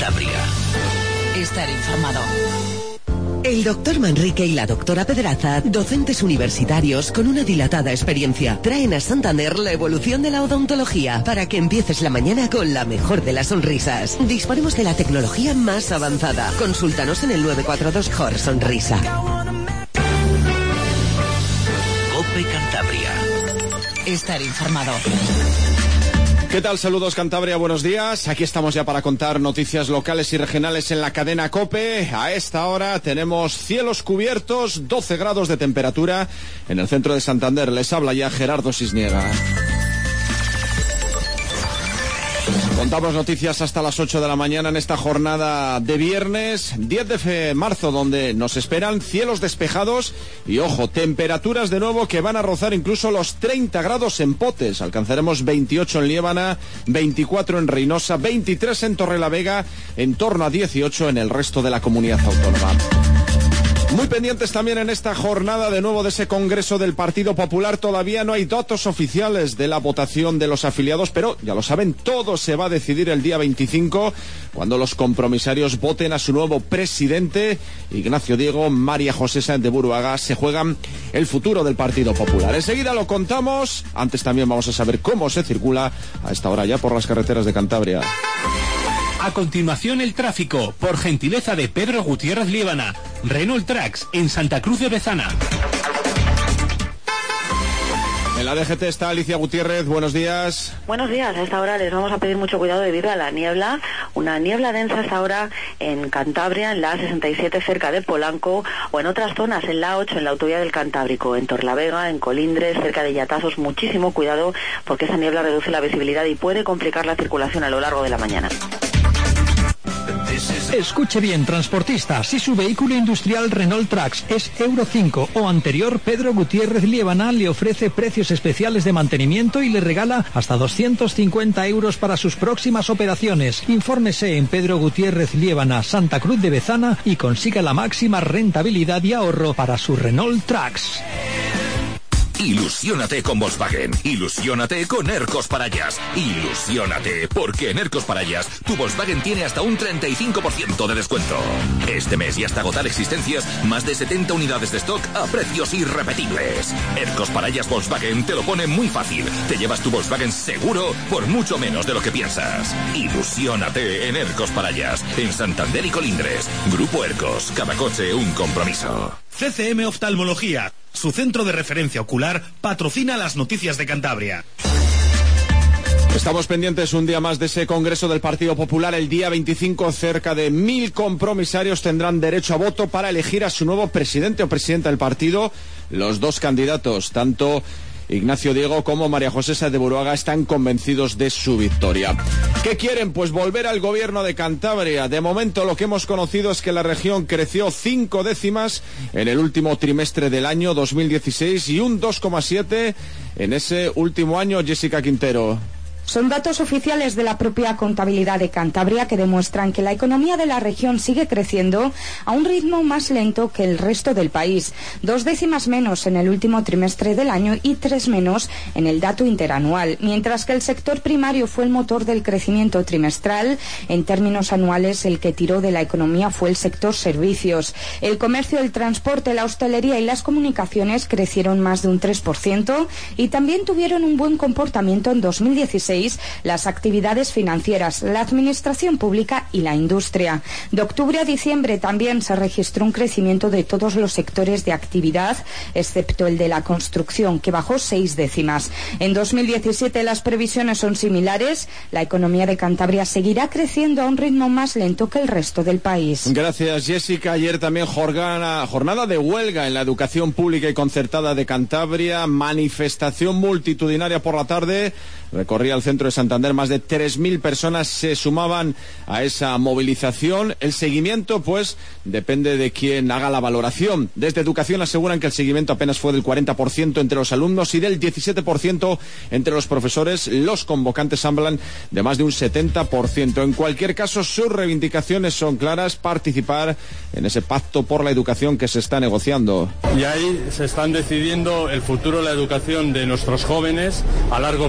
Cantabria. Estar informado. El doctor Manrique y la doctora Pedraza, docentes universitarios con una dilatada experiencia, traen a Santander la evolución de la odontología para que empieces la mañana con la mejor de las sonrisas. Disponemos de la tecnología más avanzada. Consúltanos en el 942 JOR Sonrisa. COPE Cantabria. Estar informado. ¿Qué tal? Saludos Cantabria, buenos días. Aquí estamos ya para contar noticias locales y regionales en la cadena COPE. A esta hora tenemos cielos cubiertos, 12 grados de temperatura en el centro de Santander. Les habla ya Gerardo Cisniega. Contamos noticias hasta las 8 de la mañana en esta jornada de viernes 10 de marzo, donde nos esperan cielos despejados y, ojo, temperaturas de nuevo que van a rozar incluso los 30 grados en Potes. Alcanzaremos 28 en Liébana, 24 en Reynosa, 23 en Torrelavega, en torno a 18 en el resto de la comunidad autónoma. Muy pendientes también en esta jornada de nuevo de ese Congreso del Partido Popular. Todavía no hay datos oficiales de la votación de los afiliados, pero ya lo saben, todo se va a decidir el día 25, cuando los compromisarios voten a su nuevo presidente, Ignacio Diego, María José Sáenz de Buruaga. Se juegan el futuro del Partido Popular. Enseguida lo contamos. Antes también vamos a saber cómo se circula a esta hora ya por las carreteras de Cantabria. A continuación, el tráfico, por gentileza de Pedro Gutiérrez Liébana. Renault Trax, en Santa Cruz de Bezana. En la DGT está Alicia Gutiérrez, buenos días. Buenos días, a esta hora les vamos a pedir mucho cuidado debido a la niebla, una niebla densa a esta hora en Cantabria, en la A67 cerca de Polanco, o en otras zonas, en la A8, en la autovía del Cantábrico, en Torlavega, en Colindres, cerca de Yatazos. Muchísimo cuidado porque esa niebla reduce la visibilidad y puede complicar la circulación a lo largo de la mañana. Escuche bien, transportista, si su vehículo industrial Renault Trax es Euro 5 o anterior, Pedro Gutiérrez Liébana le ofrece precios especiales de mantenimiento y le regala hasta 250 euros para sus próximas operaciones. Infórmese en Pedro Gutiérrez Liébana, Santa Cruz de Bezana, y consiga la máxima rentabilidad y ahorro para su Renault Trax. Ilusiónate con Volkswagen, ilusiónate con Ercos Parayas, ilusiónate, porque en Ercos Parayas tu Volkswagen tiene hasta un 35% de descuento. Este mes y hasta agotar existencias, más de 70 unidades de stock a precios irrepetibles. Ercos Parayas Volkswagen te lo pone muy fácil, te llevas tu Volkswagen seguro por mucho menos de lo que piensas. Ilusiónate en Ercos Parayas, en Santander y Colindres. Grupo Ercos, cada coche un compromiso. CCM Oftalmología, su centro de referencia ocular, patrocina las noticias de Cantabria. Estamos pendientes un día más de ese Congreso del Partido Popular. El día 25, cerca de 1000 compromisarios tendrán derecho a voto para elegir a su nuevo presidente o presidenta del partido. Los dos candidatos, tanto Ignacio Diego como María José Sáenz de Buruaga, están convencidos de su victoria. ¿Qué quieren? Pues volver al gobierno de Cantabria. De momento lo que hemos conocido es que la región creció 5 décimas en el último trimestre del año 2016 y un 2,7 en ese último año. Jessica Quintero. Son datos oficiales de la propia contabilidad de Cantabria que demuestran que la economía de la región sigue creciendo a un ritmo más lento que el resto del país. 2 décimas menos en el último trimestre del año y 3 menos en el dato interanual. Mientras que el sector primario fue el motor del crecimiento trimestral, en términos anuales el que tiró de la economía fue el sector servicios. El comercio, el transporte, la hostelería y las comunicaciones crecieron más de un 3% y también tuvieron un buen comportamiento en 2016 las actividades financieras, la administración pública y la industria. De octubre a diciembre también se registró un crecimiento de todos los sectores de actividad, excepto el de la construcción, que bajó 6 décimas. En 2017 las previsiones son similares. La economía de Cantabria seguirá creciendo a un ritmo más lento que el resto del país. Gracias, Jessica. Ayer también jornada de huelga en la educación pública y concertada de Cantabria. Manifestación multitudinaria por la tarde. Recorría el centro de Santander, más de 3.000 personas se sumaban a esa movilización. El seguimiento, pues, depende de quien haga la valoración. Desde Educación aseguran que el seguimiento apenas fue del 40% entre los alumnos y del 17% entre los profesores. Los convocantes hablan de más de un 70%. En cualquier caso, sus reivindicaciones son claras: participar en ese pacto por la educación que se está negociando. Y ahí se están decidiendo el futuro de la educación de nuestros jóvenes a largo plazo,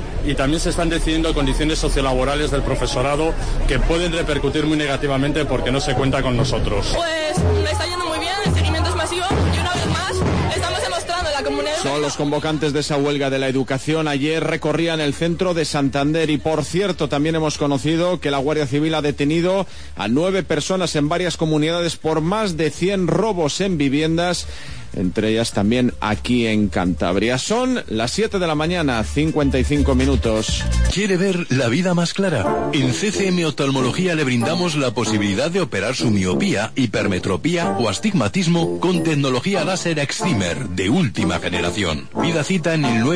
alumnado y también se están decidiendo condiciones sociolaborales del profesorado que pueden repercutir muy negativamente porque no se cuenta con nosotros. Pues me está yendo muy bien, el seguimiento es masivo y una vez más estamos demostrando a la comunidad. Son los convocantes de esa huelga de la educación. Ayer recorrían el centro de Santander y, por cierto, también hemos conocido que la Guardia Civil ha detenido a 9 personas en varias comunidades por más de 100 robos en viviendas, entre ellas también aquí en Cantabria. Son las 7 de la mañana, 55 minutos. ¿Quiere ver la vida más clara? En CCM Oftalmología le brindamos la posibilidad de operar su miopía, hipermetropía o astigmatismo con tecnología láser excimer de última generación. Pida cita en el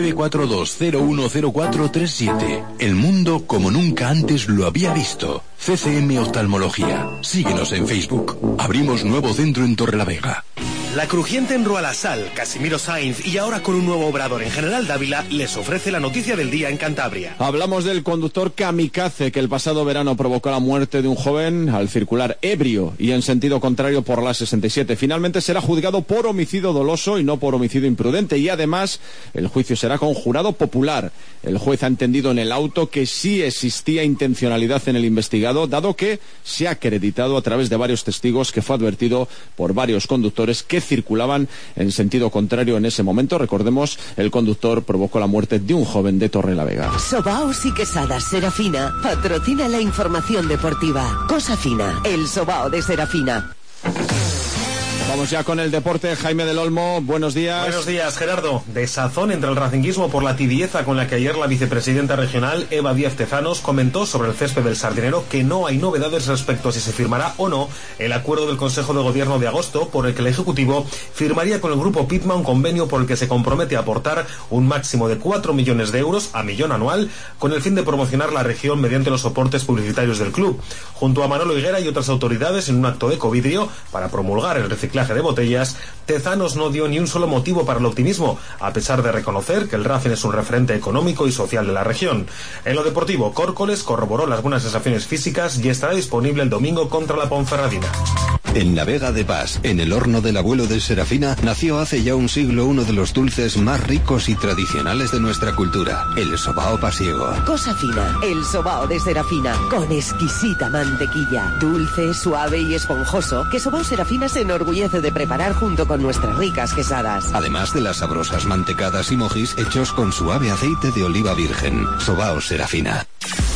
942-010437. El mundo como nunca antes lo había visto. CCM Oftalmología. Síguenos en Facebook. Abrimos nuevo centro en Torrelavega. La crujiente en Rualasal, Casimiro Sainz y ahora con un nuevo obrador en General Dávila les ofrece la noticia del día en Cantabria. Hablamos del conductor kamikaze que el pasado verano provocó la muerte de un joven al circular ebrio y en sentido contrario por la 67. Finalmente será juzgado por homicidio doloso y no por homicidio imprudente, y además el juicio será con jurado popular. El juez ha entendido en el auto que sí existía intencionalidad en el investigado, dado que se ha acreditado a través de varios testigos que fue advertido por varios conductores que circulaban en sentido contrario en ese momento. Recordemos, el conductor provocó la muerte de un joven de Torrelavega. Sobaos y Quesadas Serafina patrocina la información deportiva. Cosa Fina, el sobao de Serafina. Vamos ya con el deporte. Jaime del Olmo, buenos días. Buenos días, Gerardo. Desazón entre el racinguismo por la tibieza con la que ayer la vicepresidenta regional, Eva Díaz Tezanos, comentó sobre el césped del Sardinero que no hay novedades respecto a si se firmará o no el acuerdo del Consejo de Gobierno de agosto por el que el Ejecutivo firmaría con el Grupo Pitma un convenio por el que se compromete a aportar un máximo de 4 millones de euros a millón anual con el fin de promocionar la región mediante los soportes publicitarios del club. Junto a Manolo Higuera y otras autoridades en un acto de ecovidrio para promulgar el reciclaje de botellas, Tezanos no dio ni un solo motivo para el optimismo, a pesar de reconocer que el Racing es un referente económico y social de la región. En lo deportivo, Córcoles corroboró las buenas sensaciones físicas y estará disponible el domingo contra la Ponferradina. En la Vega de Paz, en el horno del abuelo de Serafina, nació hace ya un siglo uno de los dulces más ricos y tradicionales de nuestra cultura, el sobao pasiego. Cosa Fina, el sobao de Serafina, con exquisita mantequilla, dulce, suave y esponjoso, que Sobao Serafina se enorgullece de preparar junto con nuestras ricas quesadas. Además de las sabrosas mantecadas y mojis hechos con suave aceite de oliva virgen. Sobao Serafina.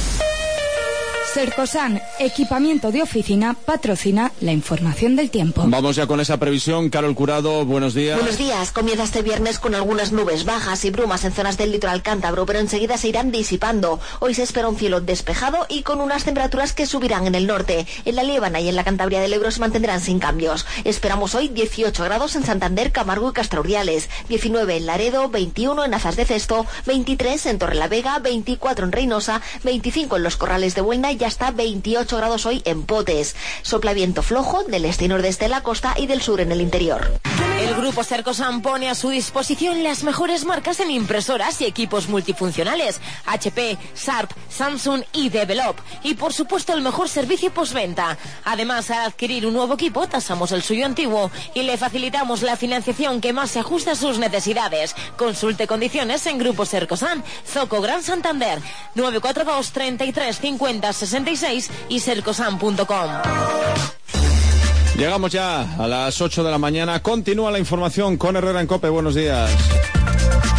Cercosan, equipamiento de oficina, patrocina la información del tiempo. Vamos ya con esa previsión. Carol Curado, buenos días. Buenos días. Comienza este viernes con algunas nubes bajas y brumas en zonas del litoral cántabro, pero enseguida se irán disipando. Hoy se espera un cielo despejado y con unas temperaturas que subirán en el norte. En la Liébana y en la Cantabria del Ebro se mantendrán sin cambios. Esperamos hoy 18 grados en Santander, Camargo y Castraurdiales, 19 en Laredo, 21 en Azas de Cesto, 23 en Torrelavega, 24 en Reynosa, 25 en Los Corrales de Buelna y hasta 28 grados hoy en Potes. Sopla viento flojo del este y nordeste de la costa y del sur en el interior. El grupo Cercosan pone a su disposición las mejores marcas en impresoras y equipos multifuncionales: HP, Sharp, Samsung y Develop. Y por supuesto el mejor servicio postventa. Además, al adquirir un nuevo equipo, tasamos el suyo antiguo y le facilitamos la financiación que más se ajusta a sus necesidades. Consulte condiciones en Grupo Cercosan, Zoco Gran Santander, 942 33 50 66 y cercosan.com. Llegamos ya a las 8 de la mañana. Continúa la información con Herrera en COPE. Buenos días.